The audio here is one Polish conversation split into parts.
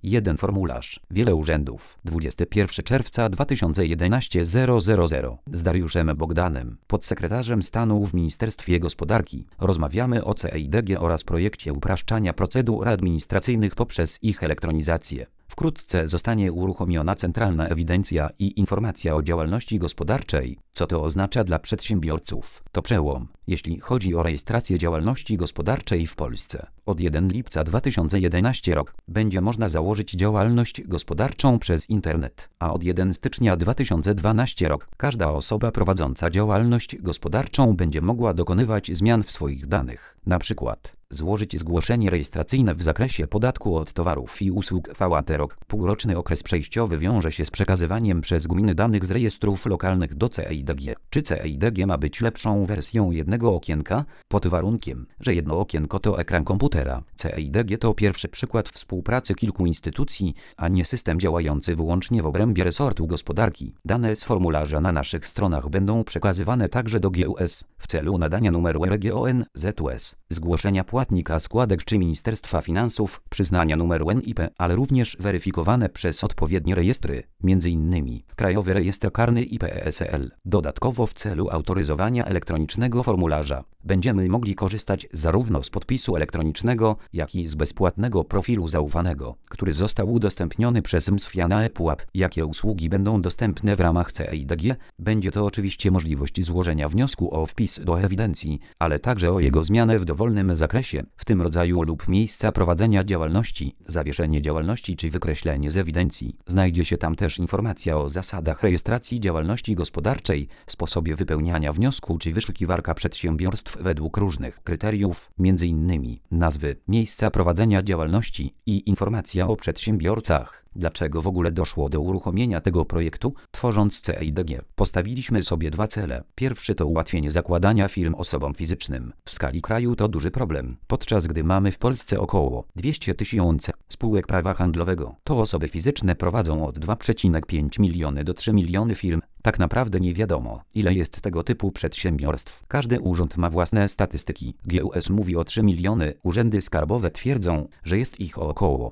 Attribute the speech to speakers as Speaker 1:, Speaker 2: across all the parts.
Speaker 1: 1 formularz. Wiele urzędów. 21 czerwca 2011 000. Z Dariuszem Bogdanem, podsekretarzem stanu w Ministerstwie Gospodarki, rozmawiamy o CEIDG oraz projekcie upraszczania procedur administracyjnych poprzez ich elektronizację. Wkrótce zostanie uruchomiona Centralna Ewidencja i Informacja o Działalności Gospodarczej. Co to oznacza dla przedsiębiorców? To przełom, jeśli chodzi o rejestrację działalności gospodarczej w Polsce. Od 1 lipca 2011 rok będzie można założyć działalność gospodarczą przez internet, a od 1 stycznia 2012 rok każda osoba prowadząca działalność gospodarczą będzie mogła dokonywać zmian w swoich danych. Na przykład złożyć zgłoszenie rejestracyjne w zakresie podatku od towarów i usług VAT rok. Półroczny okres przejściowy wiąże się z przekazywaniem przez gminy danych z rejestrów lokalnych do CEIDG. Czy CEIDG ma być lepszą wersją jednego okienka? Pod warunkiem, że jedno okienko to ekran komputera. CEIDG to pierwszy przykład współpracy kilku instytucji, a nie system działający wyłącznie w obrębie resortu gospodarki. Dane z formularza na naszych stronach będą przekazywane także do GUS w celu nadania numeru REGON, ZUS, zgłoszenia płatnika składek czy Ministerstwa Finansów, przyznania numeru NIP, ale również weryfikowane przez odpowiednie rejestry, m.in. Krajowy Rejestr Karny i PESEL. Dodatkowo w celu autoryzowania elektronicznego formularza będziemy mogli korzystać zarówno z podpisu elektronicznego, jak i z bezpłatnego profilu zaufanego, który został udostępniony przez MSFIA na ePUAP. Jakie usługi będą dostępne w ramach CEIDG? Będzie to oczywiście możliwość złożenia wniosku o wpis do ewidencji, ale także o jego zmianę w dowolnym zakresie, w tym rodzaju lub miejsca prowadzenia działalności, zawieszenie działalności czy wykreślenie z ewidencji. Znajdzie się tam też informacja o zasadach rejestracji działalności gospodarczej, sposobie wypełniania wniosku czy wyszukiwarka przedsiębiorstw według różnych kryteriów, m.in. nazwy, miejsca prowadzenia działalności i informacja o przedsiębiorcach. Dlaczego w ogóle doszło do uruchomienia tego projektu? Tworząc CEIDG, postawiliśmy sobie 2 cele. Pierwszy to ułatwienie zakładania firm osobom fizycznym. W skali kraju to duży problem, podczas gdy mamy w Polsce około 200 000 spółek prawa handlowego. To osoby fizyczne prowadzą od 2,5 miliony do 3 miliony firm. Tak naprawdę nie wiadomo, ile jest tego typu przedsiębiorstw. Każdy urząd ma własne statystyki. GUS mówi o 3 miliony, urzędy skarbowe twierdzą, że jest ich około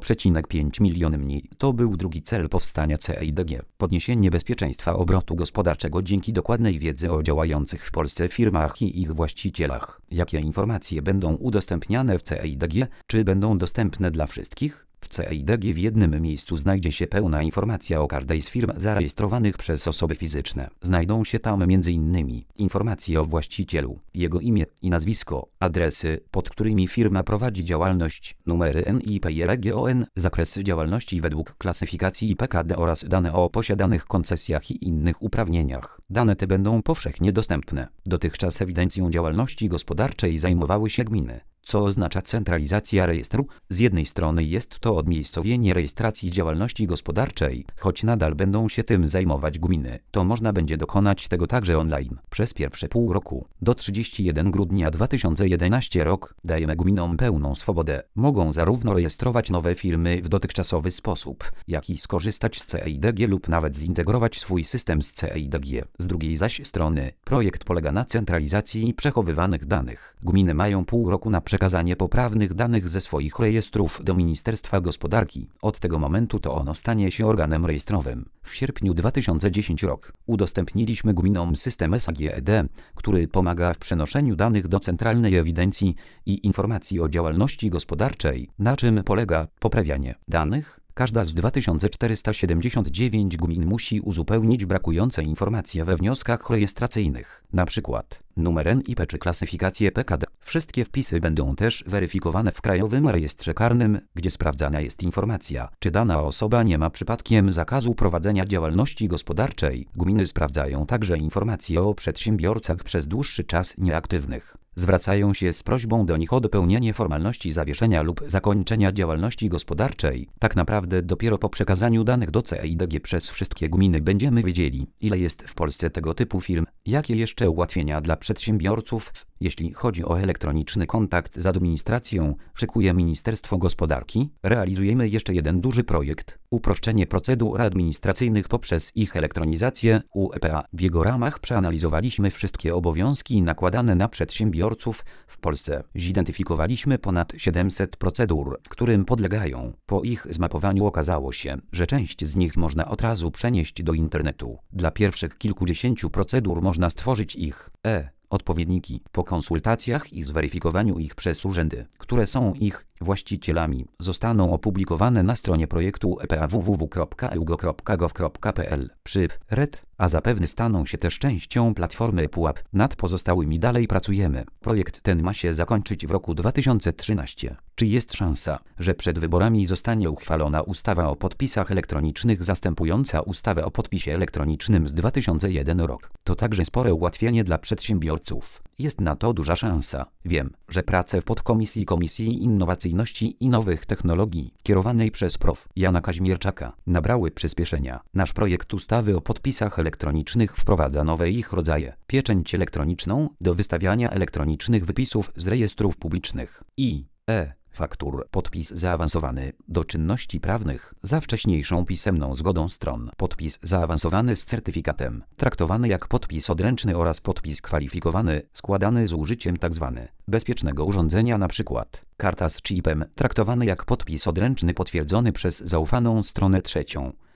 Speaker 1: 0,5 miliony mniej. To był drugi cel powstania CEIDG. Podniesienie bezpieczeństwa obrotu gospodarczego dzięki dokładnej wiedzy o działających w Polsce firmach i ich właścicielach. Jakie informacje będą udostępniane w CEIDG? Czy będą dostępne dla wszystkich? W CEIDG w jednym miejscu znajdzie się pełna informacja o każdej z firm zarejestrowanych przez osoby fizyczne. Znajdą się tam m.in. informacje o właścicielu, jego imię i nazwisko, adresy, pod którymi firma prowadzi działalność, numery NIP i REGON, zakres działalności według klasyfikacji PKD oraz dane o posiadanych koncesjach i innych uprawnieniach. Dane te będą powszechnie dostępne. Dotychczas ewidencją działalności gospodarczej zajmowały się gminy. Co oznacza centralizacja rejestru? Z jednej strony jest to odmiejscowienie rejestracji działalności gospodarczej, choć nadal będą się tym zajmować gminy. To można będzie dokonać tego także online. Przez pierwsze pół roku, do 31 grudnia 2011 rok, dajemy gminom pełną swobodę. Mogą zarówno rejestrować nowe firmy w dotychczasowy sposób, jak i skorzystać z CEIDG lub nawet zintegrować swój system z CEIDG. Z drugiej zaś strony, projekt polega na centralizacji przechowywanych danych. Gminy mają pół roku na przekazanie poprawnych danych ze swoich rejestrów do Ministerstwa Gospodarki. Od tego momentu to ono stanie się organem rejestrowym. W sierpniu 2010 rok udostępniliśmy gminom system SAGED, który pomaga w przenoszeniu danych do Centralnej Ewidencji i Informacji o Działalności Gospodarczej. Na czym polega poprawianie danych? Każda z 2479 gmin musi uzupełnić brakujące informacje we wnioskach rejestracyjnych, np. numer NIP czy klasyfikację PKD. Wszystkie wpisy będą też weryfikowane w Krajowym Rejestrze Karnym, gdzie sprawdzana jest informacja, czy dana osoba nie ma przypadkiem zakazu prowadzenia działalności gospodarczej. Gminy sprawdzają także informacje o przedsiębiorcach przez dłuższy czas nieaktywnych. Zwracają się z prośbą do nich o dopełnienie formalności zawieszenia lub zakończenia działalności gospodarczej. Tak naprawdę dopiero po przekazaniu danych do CEIDG przez wszystkie gminy będziemy wiedzieli, ile jest w Polsce tego typu firm, jakie jeszcze ułatwienia dla przedsiębiorców, Jeśli chodzi o elektroniczny kontakt z administracją, szykuje Ministerstwo Gospodarki, realizujemy jeszcze jeden duży projekt: uproszczenie procedur administracyjnych poprzez ich elektronizację (UEPA). W jego ramach przeanalizowaliśmy wszystkie obowiązki nakładane na przedsiębiorców w Polsce. Zidentyfikowaliśmy ponad 700 procedur, którym podlegają. Po ich zmapowaniu okazało się, że część z nich można od razu przenieść do internetu. Dla pierwszych kilkudziesięciu procedur można stworzyć ich odpowiedniki. Po konsultacjach i zweryfikowaniu ich przez urzędy, które są ich właścicielami, zostaną opublikowane na stronie projektu EPA www.eugo.gov.pl. a zapewne staną się też częścią platformy PUAP. Nad pozostałymi dalej pracujemy. Projekt ten ma się zakończyć w roku 2013. Czy jest szansa, że przed wyborami zostanie uchwalona ustawa o podpisach elektronicznych zastępująca ustawę o podpisie elektronicznym z 2001 rok? To także spore ułatwienie dla przedsiębiorców. Jest na to duża szansa. Wiem, że prace w podkomisji Komisji Innowacyjności i Nowych Technologii, kierowanej przez prof. Jana Kaźmierczaka, nabrały przyspieszenia. Nasz projekt ustawy o podpisach elektronicznych wprowadza nowe ich rodzaje: pieczęć elektroniczną do wystawiania elektronicznych wypisów z rejestrów publicznych i faktur, podpis zaawansowany do czynności prawnych za wcześniejszą pisemną zgodą stron, podpis zaawansowany z certyfikatem, traktowany jak podpis odręczny, oraz podpis kwalifikowany, składany z użyciem tzw. bezpiecznego urządzenia, np. karta z czipem, traktowany jak podpis odręczny potwierdzony przez zaufaną stronę trzecią.